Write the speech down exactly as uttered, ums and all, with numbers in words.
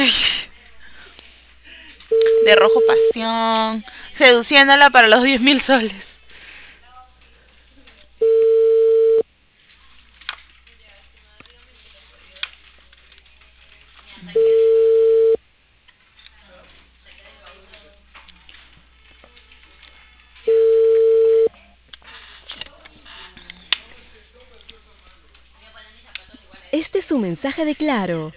De rojo pasión. Seduciéndola para los diez mil soles. Este es un mensaje de Claro.